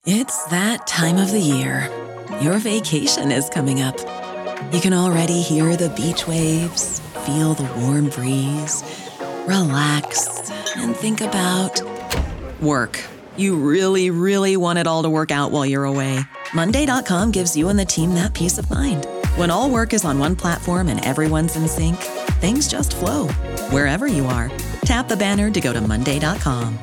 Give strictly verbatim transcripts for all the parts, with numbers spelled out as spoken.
It's that time of the year. Your vacation is coming up. You can already hear the beach waves, feel the warm breeze, relax, and think about work. You really, really want it all to work out while you're away. Monday dot com gives you and the team that peace of mind. When all work is on one platform and everyone's in sync, things just flow. Wherever you are, tap the banner to go to Monday dot com.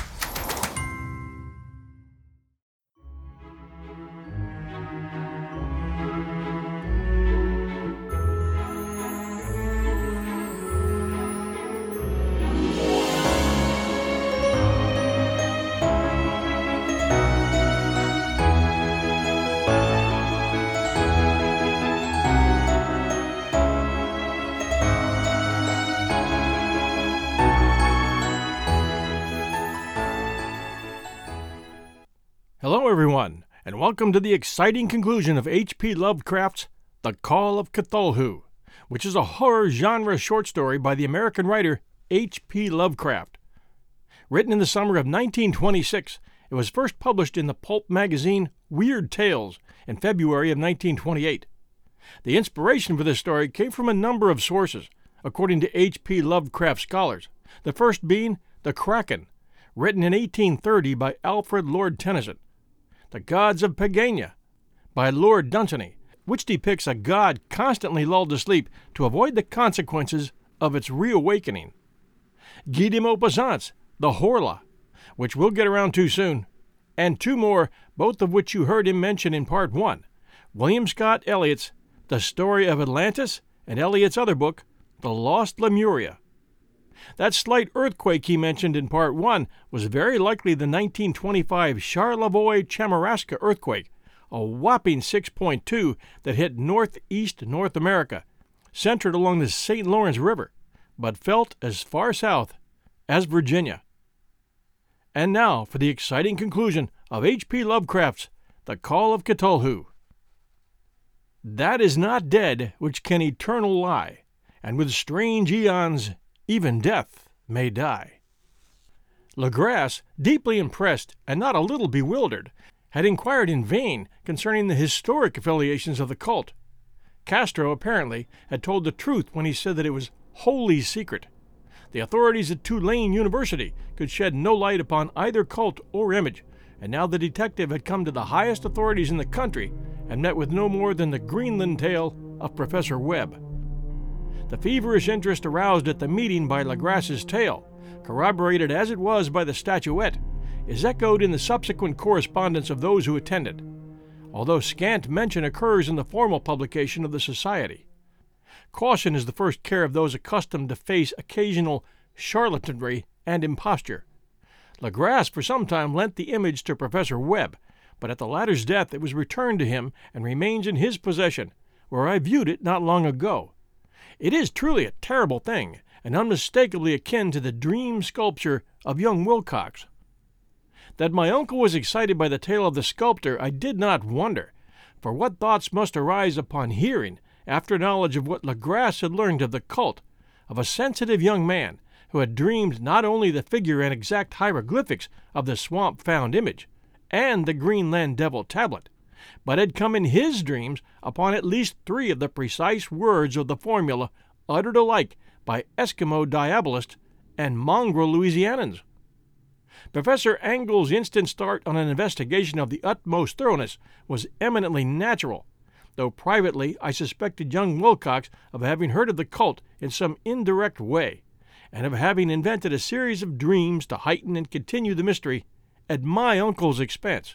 Hello, everyone, and welcome to the exciting conclusion of H P Lovecraft's The Call of Cthulhu, which is a horror genre short story by the American writer H P Lovecraft. Written in the summer of nineteen twenty-six, it was first published in the pulp magazine Weird Tales in February of nineteen twenty-eight. The inspiration for this story came from a number of sources, according to H P Lovecraft scholars, the first being The Kraken, written in eighteen thirty by Alfred Lord Tennyson. The Gods of Pegania, by Lord Dunsany, which depicts a god constantly lulled to sleep to avoid the consequences of its reawakening. Guy de Maupassant's The Horla, which we'll get around to soon, and two more, both of which you heard him mention in Part one, William Scott Elliott's The Story of Atlantis and Elliott's other book, The Lost Lemuria. That slight earthquake he mentioned in Part one was very likely the nineteen twenty-five Charlevoix-Chamaraska earthquake, a whopping six point two that hit northeast North America, centered along the Saint Lawrence River, but felt as far south as Virginia. And now for the exciting conclusion of H P Lovecraft's The Call of Cthulhu. That is not dead which can eternal lie, and with strange eons even death may die. Legrasse, deeply impressed and not a little bewildered, had inquired in vain concerning the historic affiliations of the cult. Castro, apparently, had told the truth when he said that it was wholly secret. The authorities at Tulane University could shed no light upon either cult or image, and now the detective had come to the highest authorities in the country and met with no more than the Greenland tale of Professor Webb. The feverish interest aroused at the meeting by Legrasse's tale, corroborated as it was by the statuette, is echoed in the subsequent correspondence of those who attended, although scant mention occurs in the formal publication of the society. Caution is the first care of those accustomed to face occasional charlatanry and imposture. Legrasse for some time lent the image to Professor Webb, but at the latter's death it was returned to him and remains in his possession, where I viewed it not long ago. It is truly a terrible thing, and unmistakably akin to the dream sculpture of young Wilcox. That my uncle was excited by the tale of the sculptor I did not wonder, for what thoughts must arise upon hearing, after knowledge of what Legrasse had learned of the cult, of a sensitive young man who had dreamed not only the figure and exact hieroglyphics of the swamp-found image, and the Greenland Devil tablet, but had come in his dreams upon at least three of the precise words of the formula uttered alike by Eskimo diabolists and mongrel Louisianans. Professor Engel's instant start on an investigation of the utmost thoroughness was eminently natural, though privately I suspected young Wilcox of having heard of the cult in some indirect way, and of having invented a series of dreams to heighten and continue the mystery at my uncle's expense.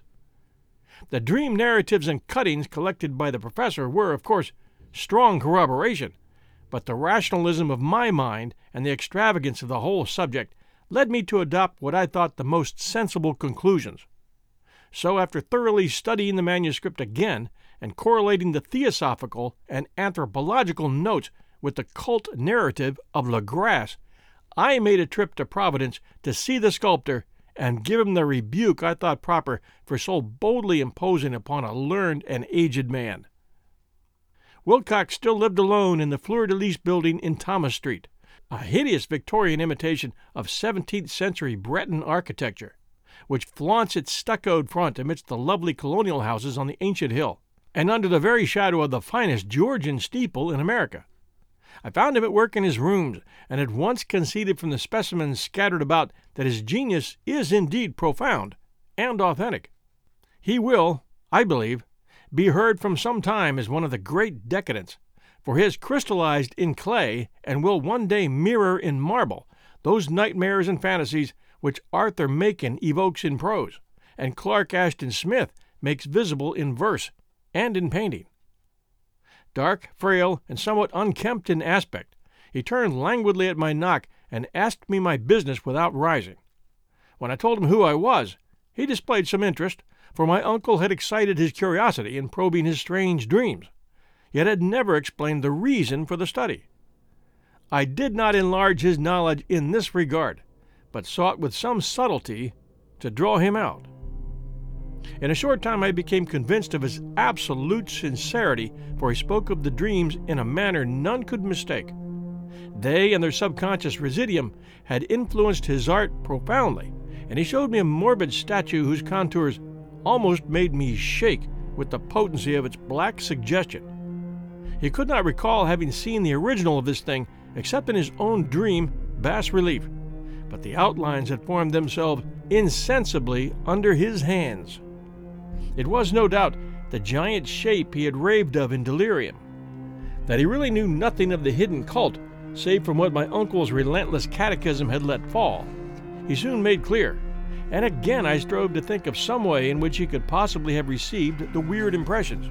The dream narratives and cuttings collected by the professor were, of course, strong corroboration, but the rationalism of my mind and the extravagance of the whole subject led me to adopt what I thought the most sensible conclusions. So, after thoroughly studying the manuscript again and correlating the theosophical and anthropological notes with the cult narrative of Legrasse, I made a trip to Providence to see the sculptor and give him the rebuke I thought proper for so boldly imposing upon a learned and aged man. Wilcox still lived alone in the Fleur-de-Lis building in Thomas Street, a hideous Victorian imitation of seventeenth century Breton architecture. which flaunts its stuccoed front amidst the lovely colonial houses on the ancient hill, and under the very shadow of the finest Georgian steeple in America. I found him at work in his rooms, and at once conceded from the specimens scattered about that his genius is indeed profound and authentic. He will, I believe, be heard from some time as one of the great decadents, for he has crystallized in clay and will one day mirror in marble those nightmares and fantasies which Arthur Machen evokes in prose, and Clark Ashton Smith makes visible in verse and in painting. Dark, frail, and somewhat unkempt in aspect, he turned languidly at my knock and asked me my business without rising. When I told him who I was, he displayed some interest, for my uncle had excited his curiosity in probing his strange dreams, yet had never explained the reason for the study. I did not enlarge his knowledge in this regard, but sought with some subtlety to draw him out. In a short time I became convinced of his absolute sincerity, for he spoke of the dreams in a manner none could mistake. They and their subconscious residuum had influenced his art profoundly, and he showed me a morbid statue whose contours almost made me shake with the potency of its black suggestion. He could not recall having seen the original of this thing except in his own dream bas-relief, but the outlines had formed themselves insensibly under his hands. It was, no doubt, the giant shape he had raved of in delirium. That he really knew nothing of the hidden cult, save from what my uncle's relentless catechism had let fall, he soon made clear, and again I strove to think of some way in which he could possibly have received the weird impressions.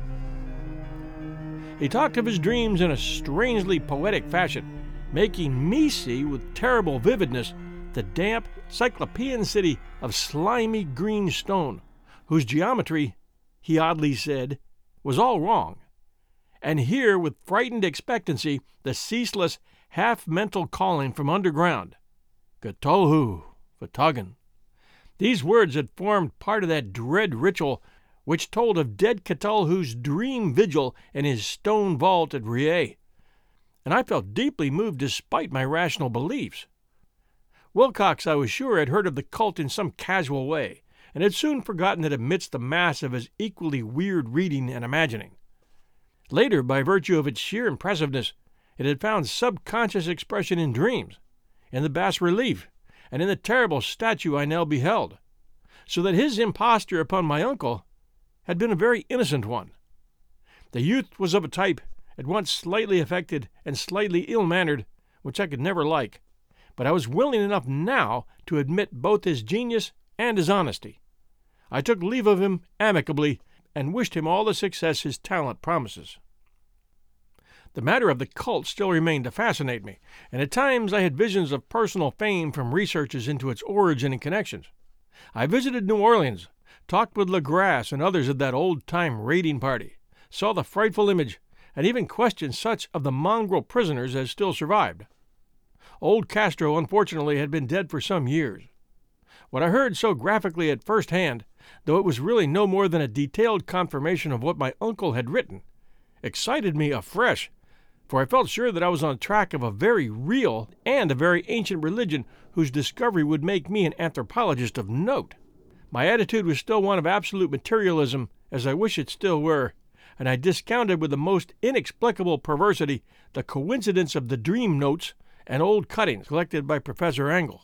He talked of his dreams in a strangely poetic fashion, making me see with terrible vividness the damp, cyclopean city of slimy green stone, whose geometry, he oddly said, was all wrong, and hear with frightened expectancy the ceaseless, half-mental calling from underground, Cthulhu, Fhtagn. These words had formed part of that dread ritual which told of dead Cthulhu's dream vigil in his stone vault at R'lyeh, and I felt deeply moved despite my rational beliefs. Wilcox, I was sure, had heard of the cult in some casual way, and had soon forgotten it amidst the mass of his equally weird reading and imagining. Later, by virtue of its sheer impressiveness, it had found subconscious expression in dreams, in the bas-relief, and in the terrible statue I now beheld, so that his imposture upon my uncle had been a very innocent one. The youth was of a type at once slightly affected and slightly ill-mannered, which I could never like, but I was willing enough now to admit both his genius and his honesty. I took leave of him amicably, and wished him all the success his talent promises. The matter of the cult still remained to fascinate me, and at times I had visions of personal fame from researches into its origin and connections. I visited New Orleans, talked with LeGrasse and others of that old-time raiding party, saw the frightful image, and even questioned such of the mongrel prisoners as still survived. Old Castro, unfortunately, had been dead for some years. What I heard so graphically at first hand, though it was really no more than a detailed confirmation of what my uncle had written, excited me afresh, for I felt sure that I was on track of a very real and a very ancient religion whose discovery would make me an anthropologist of note. My attitude was still one of absolute materialism, as I wish it still were, and I discounted with the most inexplicable perversity the coincidence of the dream notes and old cuttings collected by Professor Angle.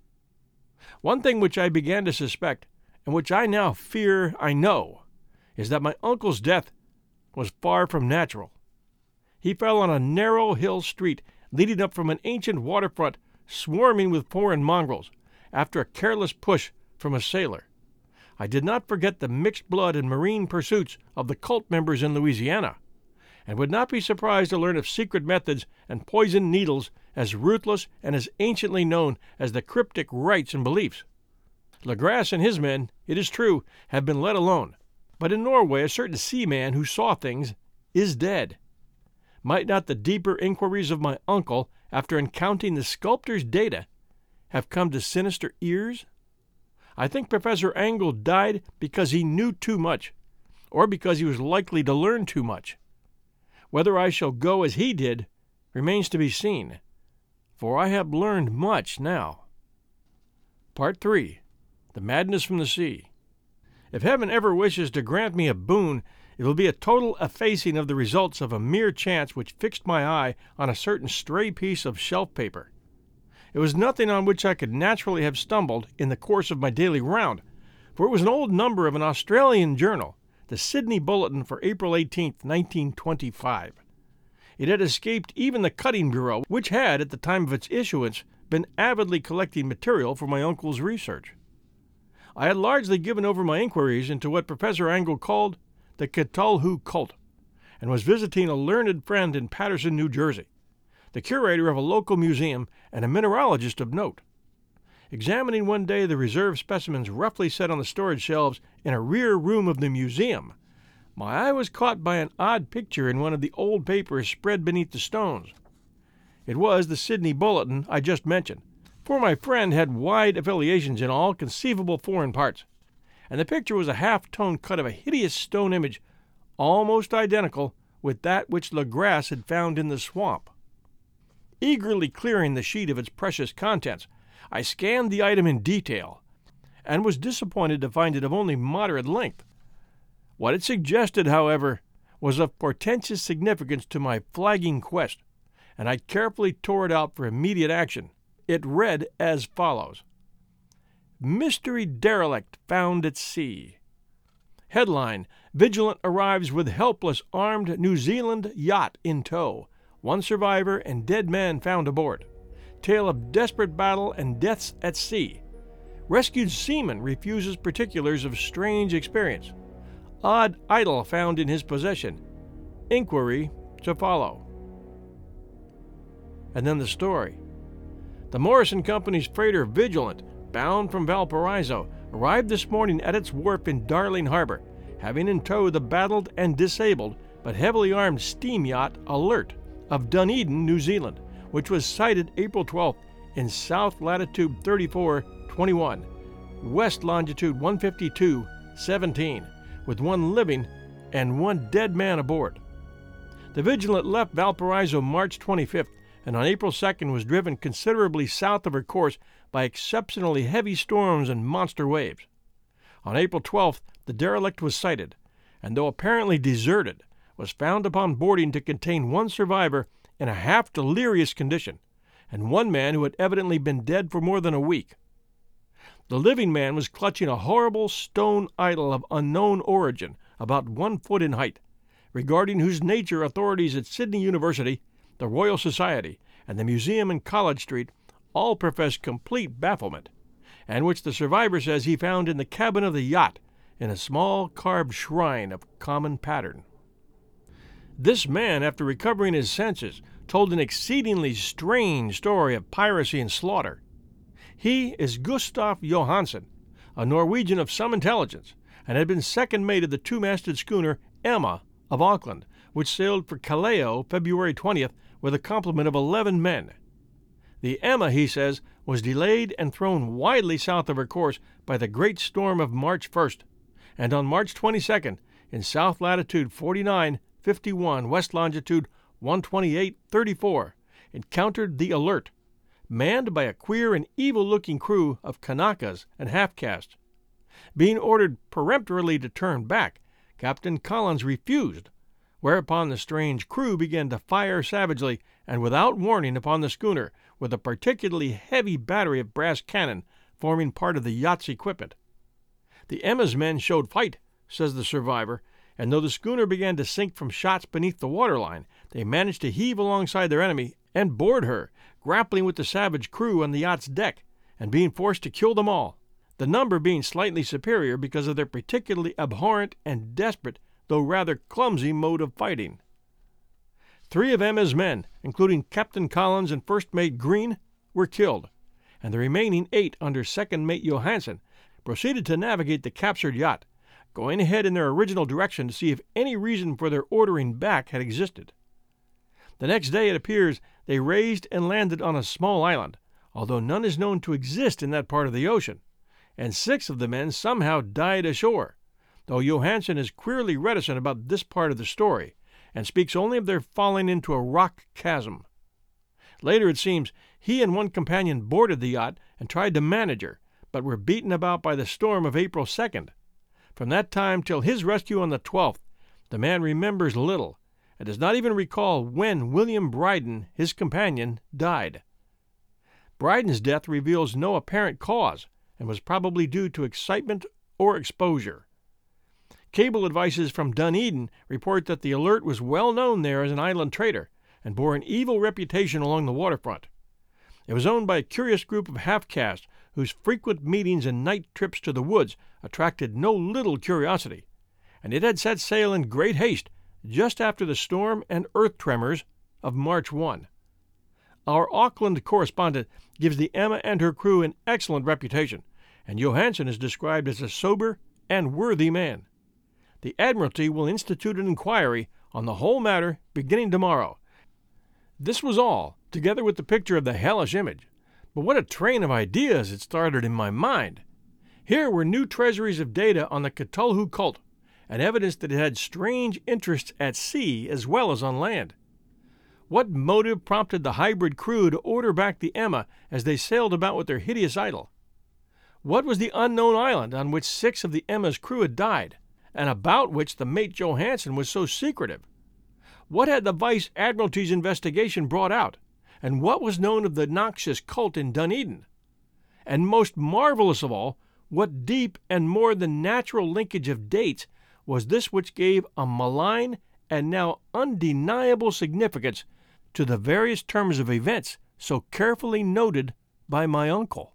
One thing which I began to suspect, and which I now fear I know, is that my uncle's death was far from natural. He fell on a narrow hill street leading up from an ancient waterfront swarming with foreign mongrels, after a careless push from a sailor. I did not forget the mixed blood and marine pursuits of the cult members in Louisiana, and would not be surprised to learn of secret methods and poisoned needles as ruthless and as anciently known as the cryptic rites and beliefs. LeGrasse and his men, it is true, have been let alone, but in Norway a certain seaman who saw things is dead. Might not the deeper inquiries of my uncle, after encountering the sculptor's data, have come to sinister ears? I think Professor Angle died because he knew too much, or because he was likely to learn too much. Whether I shall go as he did remains to be seen, for I have learned much now. Part three. The Madness from the Sea. If heaven ever wishes to grant me a boon, it will be a total effacing of the results of a mere chance which fixed my eye on a certain stray piece of shelf paper. It was nothing on which I could naturally have stumbled in the course of my daily round, for it was an old number of an Australian journal, the Sydney Bulletin for April eighteenth, nineteen twenty-five. It had escaped even the Cutting Bureau, which had, at the time of its issuance, been avidly collecting material for my uncle's research. I had largely given over my inquiries into what Professor Angle called the Cthulhu cult, and was visiting a learned friend in Paterson, New Jersey, the curator of a local museum and a mineralogist of note. Examining one day the reserve specimens roughly set on the storage shelves in a rear room of the museum, my eye was caught by an odd picture in one of the old papers spread beneath the stones. It was the Sydney Bulletin I just mentioned, for my friend had wide affiliations in all conceivable foreign parts, and the picture was a half-tone cut of a hideous stone image, almost identical with that which Legras had found in the swamp. Eagerly clearing the sheet of its precious contents, I scanned the item in detail, and was disappointed to find it of only moderate length. What it suggested, however, was of portentous significance to my flagging quest, and I carefully tore it out for immediate action. It read as follows: Mystery Derelict Found at Sea. Headline: Vigilant arrives with helpless armed New Zealand yacht in tow. One survivor and dead man found aboard. Tale of desperate battle and deaths at sea. Rescued seaman refuses particulars of strange experience. Odd idol found in his possession. Inquiry to follow. And then the story. The Morrison Company's freighter Vigilant, bound from Valparaiso, arrived this morning at its wharf in Darling Harbor, having in tow the battled and disabled but heavily armed steam yacht Alert of Dunedin, New Zealand, which was sighted April twelfth in south latitude thirty-four twenty-one, west longitude one fifty-two seventeen, with one living and one dead man aboard. The Vigilant left Valparaiso March twenty-fifth, and on April second was driven considerably south of her course by exceptionally heavy storms and monster waves. On April twelfth, the derelict was sighted, and though apparently deserted, was found upon boarding to contain one survivor in a half-delirious condition, and one man who had evidently been dead for more than a week. The living man was clutching a horrible stone idol of unknown origin, about one foot in height, regarding whose nature authorities at Sydney University, the Royal Society, and the museum in College Street all profess complete bafflement, and which the survivor says he found in the cabin of the yacht in a small carved shrine of common pattern. This man, after recovering his senses, told an exceedingly strange story of piracy and slaughter. He is Gustav Johansen, a Norwegian of some intelligence, and had been second mate of the two-masted schooner Emma of Auckland, which sailed for Callao February twentieth with a complement of eleven men. The Emma, he says, was delayed and thrown widely south of her course by the great storm of March first, and on March twenty-second, in south latitude forty-nine fifty-one, west longitude one twenty-eight thirty-four, encountered the Alert, manned by a queer and evil-looking crew of Kanakas and half-castes. Being ordered peremptorily to turn back, Captain Collins refused, whereupon the strange crew began to fire savagely and without warning upon the schooner with a particularly heavy battery of brass cannon forming part of the yacht's equipment. The Emma's men showed fight, says the survivor, and though the schooner began to sink from shots beneath the waterline, they managed to heave alongside their enemy and board her, grappling with the savage crew on the yacht's deck, and being forced to kill them all, the number being slightly superior because of their particularly abhorrent and desperate, though rather clumsy, mode of fighting. Three of Emma's men, including Captain Collins and First Mate Green, were killed, and the remaining eight under Second Mate Johansen proceeded to navigate the captured yacht, going ahead in their original direction to see if any reason for their ordering back had existed. The next day, it appears, they raised and landed on a small island, although none is known to exist in that part of the ocean, and six of the men somehow died ashore, though Johansen is queerly reticent about this part of the story, and speaks only of their falling into a rock chasm. Later, it seems, he and one companion boarded the yacht and tried to manage her, but were beaten about by the storm of April second. From that time till his rescue on the twelfth, the man remembers little, and does not even recall when William Bryden, his companion, died. Bryden's death reveals no apparent cause, and was probably due to excitement or exposure. Cable advices from Dunedin report that the Alert was well known there as an island trader, and bore an evil reputation along the waterfront. It was owned by a curious group of half-castes whose frequent meetings and night trips to the woods attracted no little curiosity, and it had set sail in great haste just after the storm and earth tremors of March first. Our Auckland correspondent gives the Emma and her crew an excellent reputation, and Johansen is described as a sober and worthy man. The Admiralty will institute an inquiry on the whole matter beginning tomorrow. This was all, together with the picture of the hellish image. But what a train of ideas it started in my mind! Here were new treasuries of data on the Cthulhu cult, and evidence that it had strange interests at sea as well as on land. What motive prompted the hybrid crew to order back the Emma as they sailed about with their hideous idol? What was the unknown island on which six of the Emma's crew had died, and about which the mate Johansen was so secretive? What had the Vice Admiralty's investigation brought out, and what was known of the noxious cult in Dunedin? And most marvelous of all, what deep and more than natural linkage of dates was this which gave a malign and now undeniable significance to the various terms of events so carefully noted by my uncle?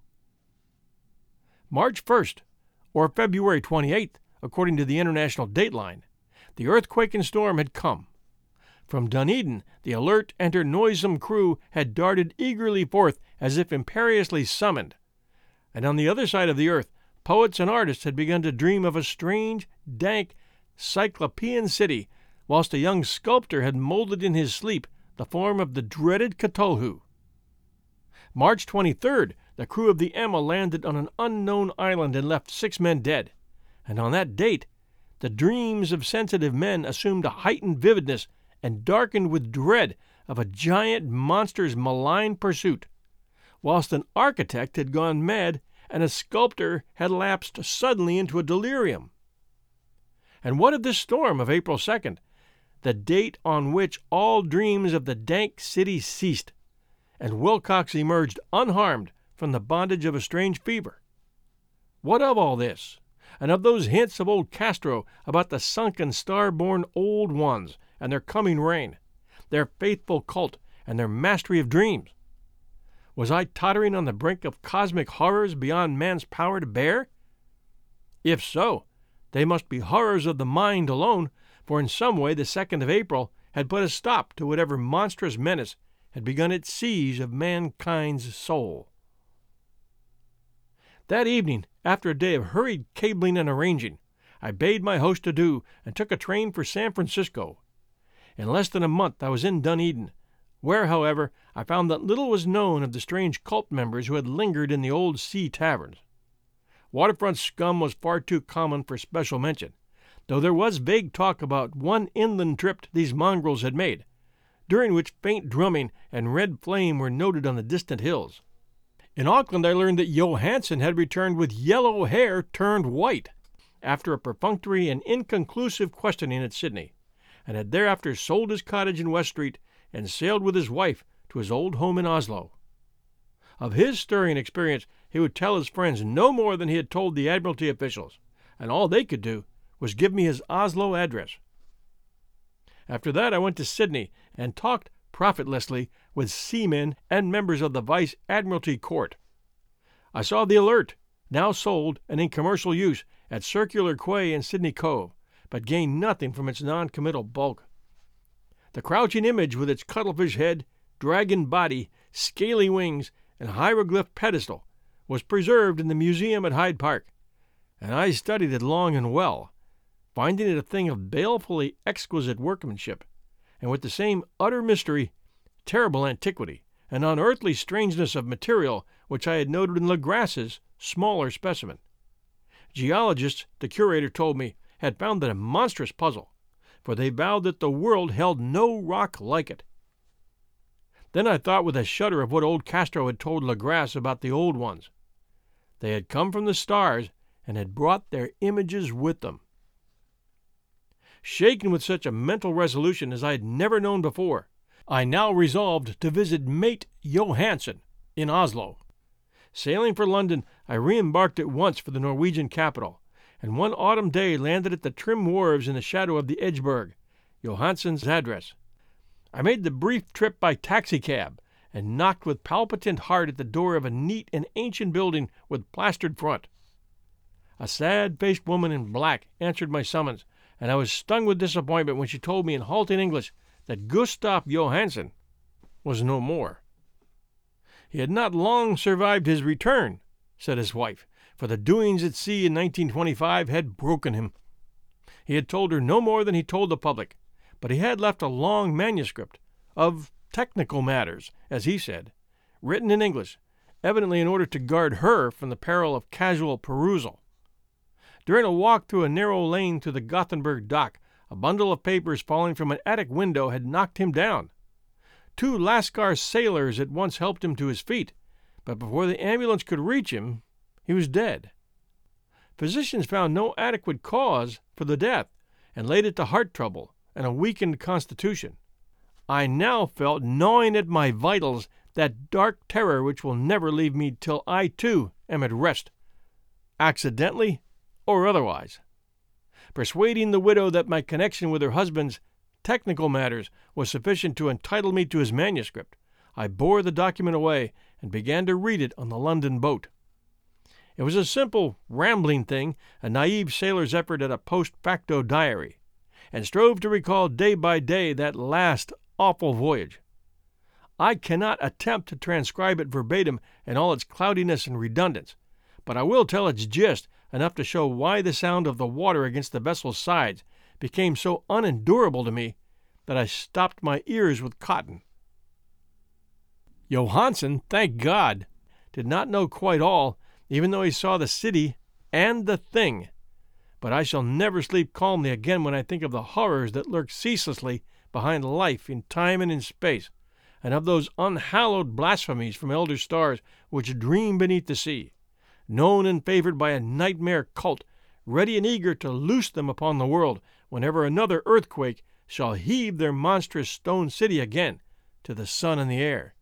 March first, or February twenty-eighth, according to the international dateline, the earthquake and storm had come. From Dunedin, the alert and her noisome crew had darted eagerly forth as if imperiously summoned. And on the other side of the earth, poets and artists had begun to dream of a strange, dank, cyclopean city, whilst a young sculptor had molded in his sleep the form of the dreaded Cthulhu. March twenty-third, the crew of the Emma landed on an unknown island and left six men dead. And on that date, the dreams of sensitive men assumed a heightened vividness and darkened with dread of a giant monster's malign pursuit, whilst an architect had gone mad and a sculptor had lapsed suddenly into a delirium. And what of this storm of April second, the date on which all dreams of the dank city ceased, and Wilcox emerged unharmed from the bondage of a strange fever? What of all this, and of those hints of old Castro about the sunken star-born old ones and their coming reign, their faithful cult and their mastery of dreams? Was I tottering on the brink of cosmic horrors beyond man's power to bear? If so, they must be horrors of the mind alone, for in some way the second of April had put a stop to whatever monstrous menace had begun its siege of mankind's soul. That evening, after a day of hurried cabling and arranging, I bade my host adieu and took a train for San Francisco. In less than a month I was in Dunedin, where, however, I found that little was known of the strange cult members who had lingered in the old sea taverns. Waterfront scum was far too common for special mention, though there was vague talk about one inland trip these mongrels had made, during which faint drumming and red flame were noted on the distant hills. In Auckland I learned that Johansen had returned with yellow hair turned white, after a perfunctory and inconclusive questioning at Sydney, and had thereafter sold his cottage in West Street and sailed with his wife to his old home in Oslo. Of his stirring experience he would tell his friends no more than he had told the Admiralty officials, and all they could do was give me his Oslo address. After that I went to Sydney and talked profitlessly with seamen and members of the Vice Admiralty Court. I saw the Alert, now sold and in commercial use, at Circular Quay in Sydney Cove, but gained nothing from its non-committal bulk. The crouching image with its cuttlefish head, dragon body, scaly wings, and hieroglyph pedestal was preserved in the museum at Hyde Park, and I studied it long and well, finding it a thing of balefully exquisite workmanship, and with the same utter mystery, terrible antiquity, and unearthly strangeness of material which I had noted in Legras's smaller specimen. Geologists, the curator told me, had found it a monstrous puzzle, for they vowed that the world held no rock like it. Then I thought with a shudder of what old Castro had told Legras about the old ones. They had come from the stars and had brought their images with them. Shaken with such a mental resolution as I had never known before, I now resolved to visit Mate Johansen in Oslo. Sailing for London, I re-embarked at once for the Norwegian capital, and one autumn day landed at the trim wharves in the shadow of the Edgeburg, Johansen's address. I made the brief trip by taxicab, and knocked with palpitant heart at the door of a neat and ancient building with plastered front. A sad-faced woman in black answered my summons, and I was stung with disappointment when she told me in halting English that Gustav Johansen was no more. He had not long survived his return, said his wife, for the doings at sea in nineteen twenty-five had broken him. He had told her no more than he told the public, but he had left a long manuscript of technical matters, as he said, written in English, evidently in order to guard her from the peril of casual perusal. During a walk through a narrow lane to the Gothenburg dock, a bundle of papers falling from an attic window had knocked him down. Two Lascar sailors at once helped him to his feet, but before the ambulance could reach him, he was dead. Physicians found no adequate cause for the death, and laid it to heart trouble and a weakened constitution. I now felt gnawing at my vitals that dark terror which will never leave me till I, too, am at rest, accidentally or otherwise. Persuading the widow that my connection with her husband's technical matters was sufficient to entitle me to his manuscript, I bore the document away and began to read it on the London boat. It was a simple, rambling thing, a naive sailor's effort at a post facto diary, and strove to recall day by day that last awful voyage. I cannot attempt to transcribe it verbatim in all its cloudiness and redundance, but I will tell its gist enough to show why the sound of the water against the vessel's sides became so unendurable to me that I stopped my ears with cotton. Johansen, thank God, did not know quite all, even though he saw the city and the thing. But I shall never sleep calmly again when I think of the horrors that lurk ceaselessly behind life in time and in space, and of those unhallowed blasphemies from elder stars which dream beneath the sea, known and favored by a nightmare cult, ready and eager to loose them upon the world whenever another earthquake shall heave their monstrous stone city again to the sun and the air.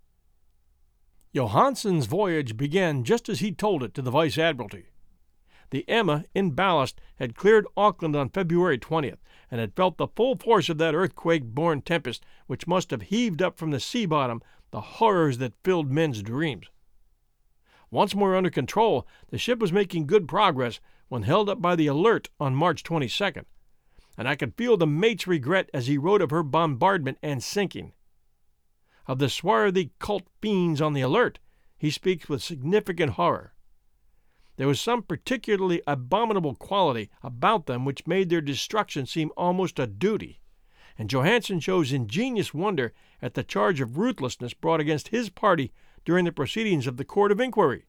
Johansen's voyage began just as he told it to the Vice Admiralty. The Emma, in ballast, had cleared Auckland on February twentieth, and had felt the full force of that earthquake-born tempest which must have heaved up from the sea bottom the horrors that filled men's dreams. Once more under control, the ship was making good progress when held up by the Alert on March twenty-second, and I could feel the mate's regret as he wrote of her bombardment and sinking. Of the swarthy cult fiends on the Alert, he speaks with significant horror. There was some particularly abominable quality about them which made their destruction seem almost a duty, and Johansen shows ingenious wonder at the charge of ruthlessness brought against his party during the proceedings of the Court of Inquiry.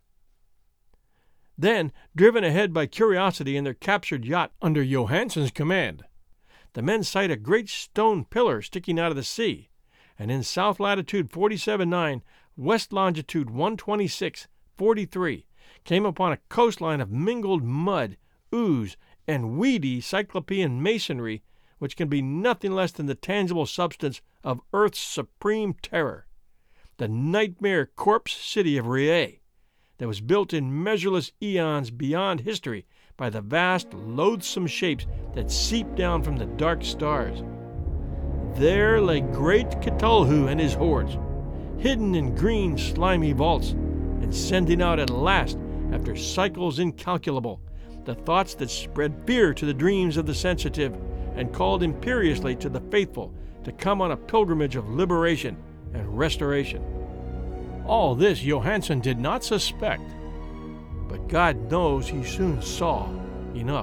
Then, driven ahead by curiosity in their captured yacht under Johansen's command, the men sight a great stone pillar sticking out of the sea, and in south latitude forty-seven nine, west longitude one twenty-six forty-three, came upon a coastline of mingled mud, ooze, and weedy cyclopean masonry which can be nothing less than the tangible substance of Earth's supreme terror, the nightmare corpse city of R'lyeh, that was built in measureless eons beyond history by the vast, loathsome shapes that seep down from the dark stars. There lay great Cthulhu and his hordes, hidden in green, slimy vaults, and sending out at last, after cycles incalculable, the thoughts that spread fear to the dreams of the sensitive and called imperiously to the faithful to come on a pilgrimage of liberation and restoration. All this Johansen did not suspect, but God knows he soon saw enough.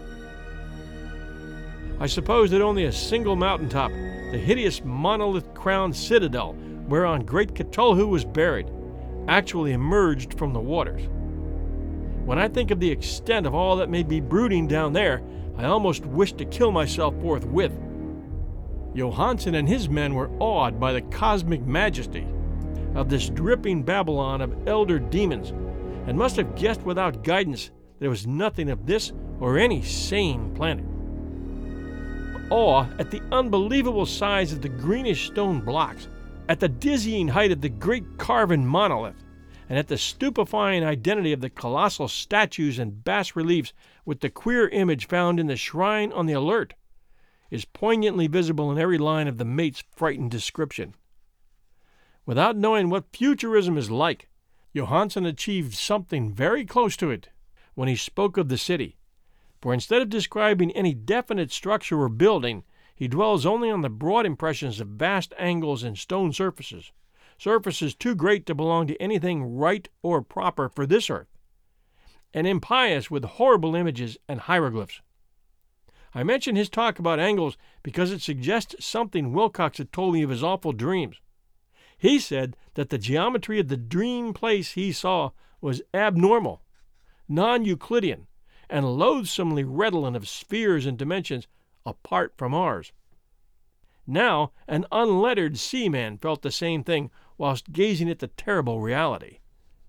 I suppose that only a single mountaintop, the hideous monolith-crowned citadel whereon great Cthulhu was buried, actually emerged from the waters. When I think of the extent of all that may be brooding down there, I almost wish to kill myself forthwith. Johansen and his men were awed by the cosmic majesty of this dripping Babylon of elder demons, and must have guessed without guidance that it was nothing of this or any sane planet. Awe at the unbelievable size of the greenish stone blocks, at the dizzying height of the great carven monolith, and at the stupefying identity of the colossal statues and bas-reliefs with the queer image found in the shrine on the Alert, is poignantly visible in every line of the mate's frightened description. Without knowing what futurism is like, Johansen achieved something very close to it when he spoke of the city, for instead of describing any definite structure or building, he dwells only on the broad impressions of vast angles and stone surfaces, surfaces too great to belong to anything right or proper for this earth, and impious with horrible images and hieroglyphs. I mention his talk about angles because it suggests something Wilcox had told me of his awful dreams. He said that the geometry of the dream place he saw was abnormal, non-Euclidean, and loathsomely redolent of spheres and dimensions apart from ours. Now, an unlettered seaman felt the same thing whilst gazing at the terrible reality.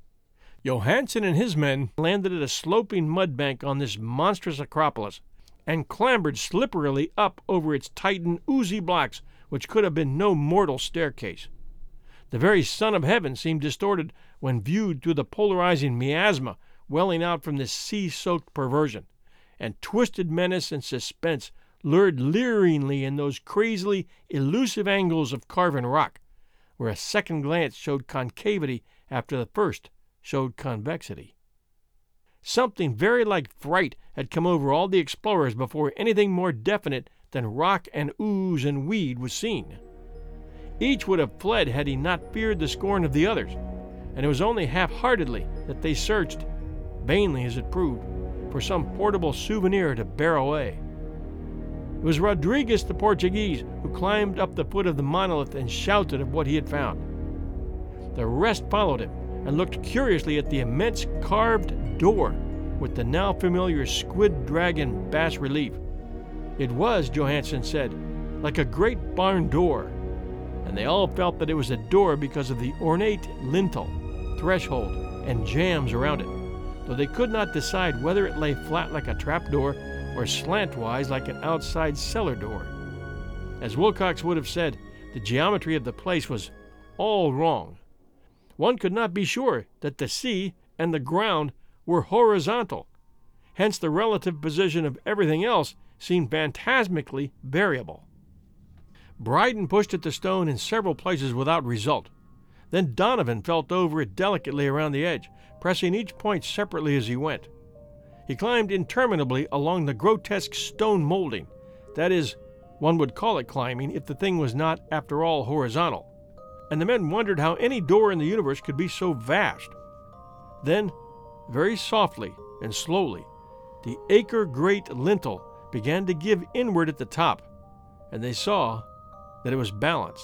Johansen and his men landed at a sloping mud bank on this monstrous acropolis and clambered slipperily up over its tightened, oozy blocks, which could have been no mortal staircase. The very sun of heaven seemed distorted when viewed through the polarizing miasma welling out from this sea-soaked perversion, and twisted menace and suspense lured leeringly in those crazily elusive angles of carven rock, where a second glance showed concavity after the first showed convexity. Something very like fright had come over all the explorers before anything more definite than rock and ooze and weed was seen. Each would have fled had he not feared the scorn of the others, and it was only half-heartedly that they searched, vainly as it proved, for some portable souvenir to bear away. It was Rodriguez the Portuguese who climbed up the foot of the monolith and shouted of what he had found. The rest followed him and looked curiously at the immense carved door with the now familiar squid dragon bas-relief. It was, Johansen said, like a great barn door, and they all felt that it was a door because of the ornate lintel, threshold, and jambs around it, though they could not decide whether it lay flat like a trapdoor or slantwise like an outside cellar door. As Wilcox would have said, the geometry of the place was all wrong. One could not be sure that the sea and the ground were horizontal. Hence the relative position of everything else seemed phantasmically variable. Bryden pushed at the stone in several places without result. Then Donovan felt over it delicately around the edge, pressing each point separately as he went. He climbed interminably along the grotesque stone molding. That is, one would call it climbing if the thing was not, after all, horizontal. And the men wondered how any door in the universe could be so vast. Then, very softly and slowly, the acre-great lintel began to give inward at the top, and they saw that it was balanced.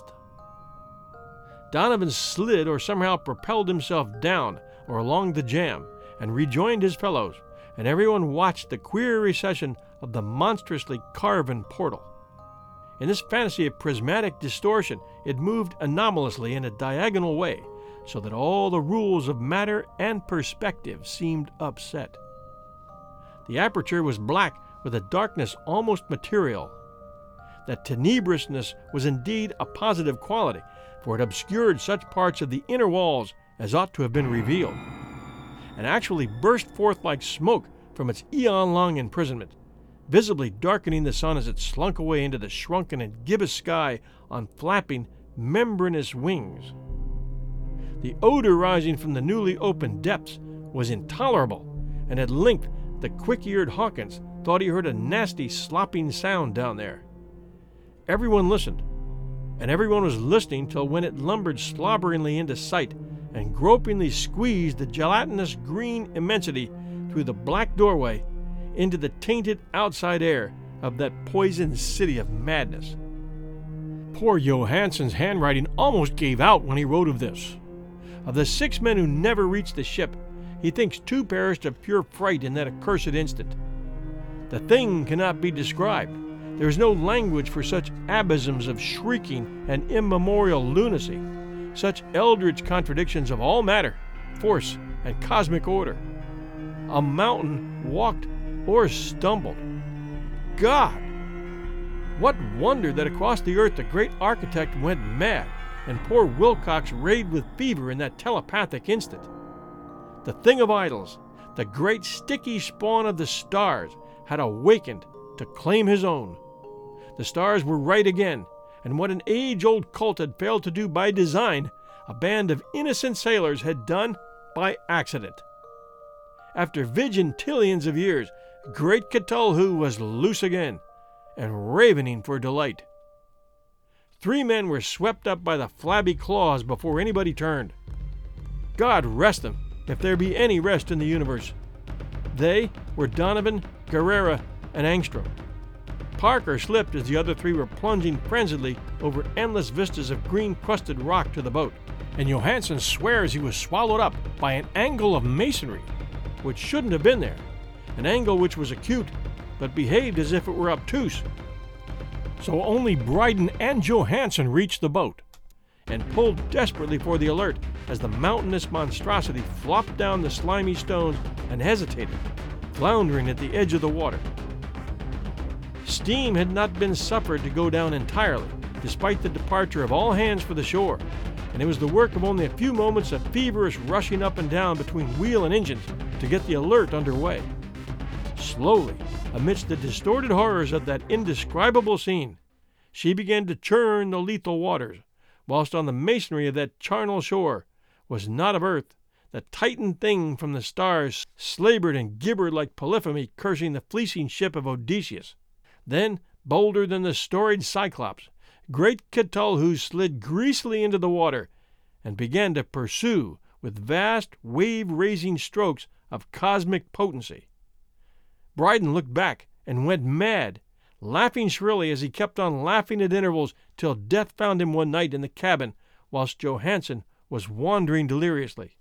Donovan slid or somehow propelled himself down or along the jamb and rejoined his fellows, and everyone watched the queer recession of the monstrously carven portal. In this fantasy of prismatic distortion, it moved anomalously in a diagonal way, so that all the rules of matter and perspective seemed upset. The aperture was black with a darkness almost material. That tenebrousness was indeed a positive quality, for it obscured such parts of the inner walls as ought to have been revealed, and actually burst forth like smoke from its eon-long imprisonment, visibly darkening the sun as it slunk away into the shrunken and gibbous sky on flapping, membranous wings. The odor rising from the newly opened depths was intolerable, and at length the quick-eared Hawkins thought he heard a nasty slopping sound down there. Everyone listened, and everyone was listening till when it lumbered slobberingly into sight and gropingly squeezed the gelatinous green immensity through the black doorway into the tainted outside air of that poisoned city of madness. Poor Johansen's handwriting almost gave out when he wrote of this. Of the six men who never reached the ship, he thinks two perished of pure fright in that accursed instant. The thing cannot be described. There is no language for such abysms of shrieking and immemorial lunacy, such eldritch contradictions of all matter, force and cosmic order. A mountain walked or stumbled. God! What wonder that across the earth the great architect went mad, and poor Wilcox raved with fever in that telepathic instant. The thing of idols, the great sticky spawn of the stars, had awakened to claim his own. The stars were right again, and what an age-old cult had failed to do by design, a band of innocent sailors had done by accident. After vigintillions of years, great Cthulhu was loose again, and ravening for delight. Three men were swept up by the flabby claws before anybody turned. God rest them, if there be any rest in the universe. They were Donovan, Guerrera, and Angstrom. Parker slipped as the other three were plunging frenziedly over endless vistas of green-crusted rock to the boat, and Johansen swears he was swallowed up by an angle of masonry, which shouldn't have been there, an angle which was acute, but behaved as if it were obtuse. So only Bryden and Johansen reached the boat, and pulled desperately for the Alert as the mountainous monstrosity flopped down the slimy stones and hesitated, floundering at the edge of the water. Steam had not been suffered to go down entirely, despite the departure of all hands for the shore, and it was the work of only a few moments of feverish rushing up and down between wheel and engines to get the Alert under way. Slowly, amidst the distorted horrors of that indescribable scene, she began to churn the lethal waters, whilst on the masonry of that charnel shore was not of earth, the Titan thing from the stars slavered and gibbered like Polypheme cursing the fleecing ship of Odysseus. Then, bolder than the storied Cyclops, great Cthulhu slid greasily into the water and began to pursue with vast wave-raising strokes of cosmic potency. Bryden looked back and went mad, laughing shrilly as he kept on laughing at intervals till death found him one night in the cabin whilst Johansen was wandering deliriously.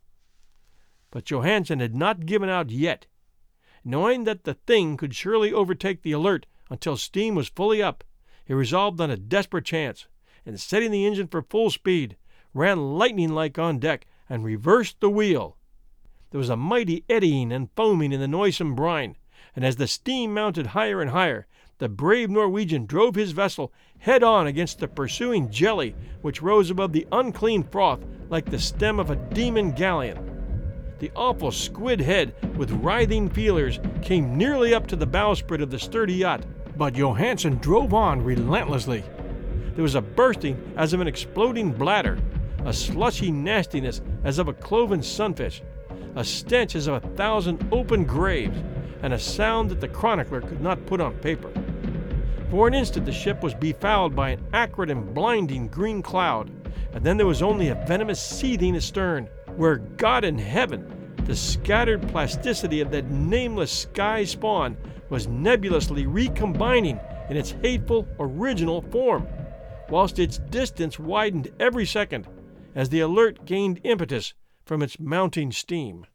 But Johansen had not given out yet. Knowing that the thing could surely overtake the Alert until steam was fully up, he resolved on a desperate chance, and setting the engine for full speed, ran lightning-like on deck and reversed the wheel. There was a mighty eddying and foaming in the noisome brine, and as the steam mounted higher and higher, the brave Norwegian drove his vessel head-on against the pursuing jelly which rose above the unclean froth like the stem of a demon galleon. The awful squid head with writhing feelers came nearly up to the bowsprit of the sturdy yacht, but Johansen drove on relentlessly. There was a bursting as of an exploding bladder, a slushy nastiness as of a cloven sunfish, a stench as of a thousand open graves, and a sound that the chronicler could not put on paper. For an instant the ship was befouled by an acrid and blinding green cloud, and then there was only a venomous seething astern, where God in heaven, the scattered plasticity of that nameless sky spawn was nebulously recombining in its hateful original form, whilst its distance widened every second as the Alert gained impetus from its mounting steam.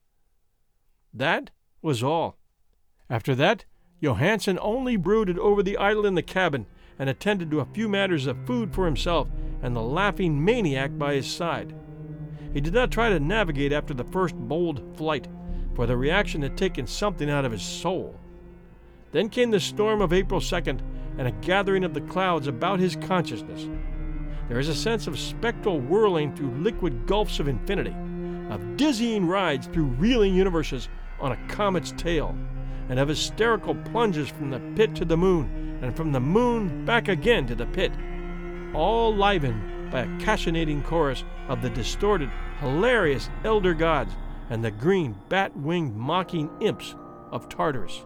That was all. After that, Johansen only brooded over the idol in the cabin and attended to a few matters of food for himself and the laughing maniac by his side. He did not try to navigate after the first bold flight, for the reaction had taken something out of his soul. Then came the storm of April second and a gathering of the clouds about his consciousness. There is a sense of spectral whirling through liquid gulfs of infinity, of dizzying rides through reeling universes on a comet's tail, and of hysterical plunges from the pit to the moon, and from the moon back again to the pit, all livened by a cachinating chorus of the distorted, hilarious elder gods and the green, bat-winged mocking imps of Tartarus.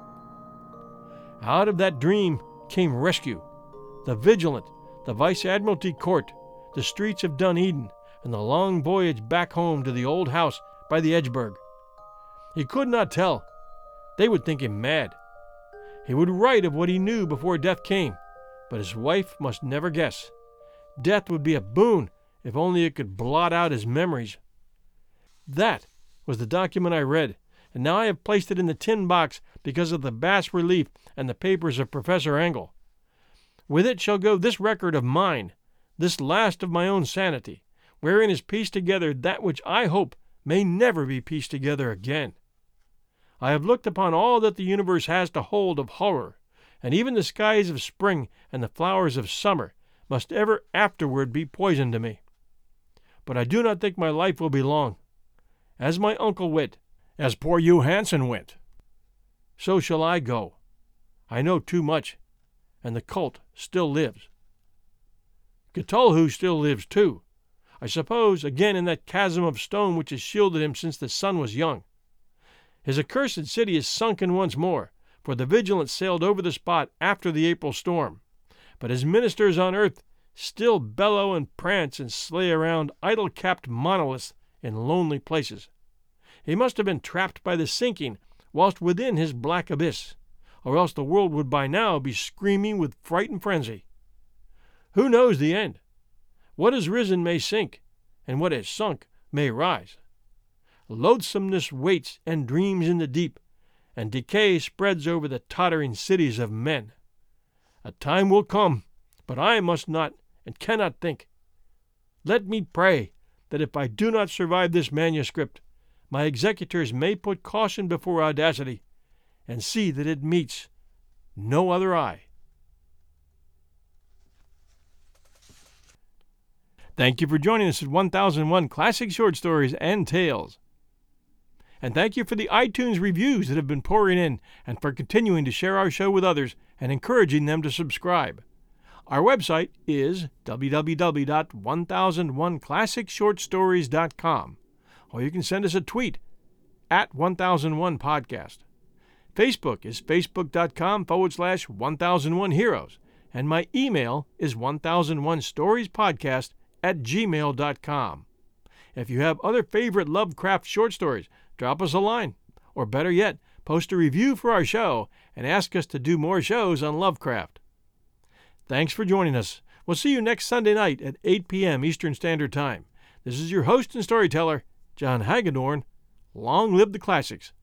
Out of that dream came rescue, the Vigilant, the Vice-Admiralty Court, the streets of Dunedin, and the long voyage back home to the old house by the Edgeburg. He could not tell. They would think him mad. He would write of what he knew before death came, but his wife must never guess. Death would be a boon if only it could blot out his memories. That was the document I read, and now I have placed it in the tin box because of the bas relief and the papers of Professor Engel. With it shall go this record of mine, this last of my own sanity, wherein is pieced together that which I hope may never be pieced together again. I have looked upon all that the universe has to hold of horror, and even the skies of spring and the flowers of summer must ever afterward be poison to me. But I do not think my life will be long. As my uncle went, as poor Hugh Hansen went, so shall I go. I know too much, and the cult still lives. Cthulhu still lives too, I suppose, again in that chasm of stone which has shielded him since the sun was young. His accursed city is sunken once more, for the Vigilance sailed over the spot after the April storm. But his ministers on earth still bellow and prance and slay around idol-capped monoliths in lonely places. He must have been trapped by the sinking whilst within his black abyss, or else the world would by now be screaming with fright and frenzy. Who knows the end? What has risen may sink, and what has sunk may rise. Loathsomeness waits and dreams in the deep, and decay spreads over the tottering cities of men. A time will come, but I must not and cannot think. Let me pray that if I do not survive this manuscript, my executors may put caution before audacity, and see that it meets no other eye. Thank you for joining us at one thousand one Classic Short Stories and Tales. And thank you for the iTunes reviews that have been pouring in, and for continuing to share our show with others and encouraging them to subscribe. Our website is w w w dot one thousand one classic short stories dot com, or you can send us a tweet at one thousand one podcast. Facebook is facebook.com forward slash 1001 heroes, and my email is one thousand one stories podcast at gmail dot com. If you have other favorite Lovecraft short stories, drop us a line, or better yet, post a review for our show and ask us to do more shows on Lovecraft. Thanks for joining us. We'll see you next Sunday night at eight p.m. Eastern Standard Time. This is your host and storyteller, John Hagedorn. Long live the classics.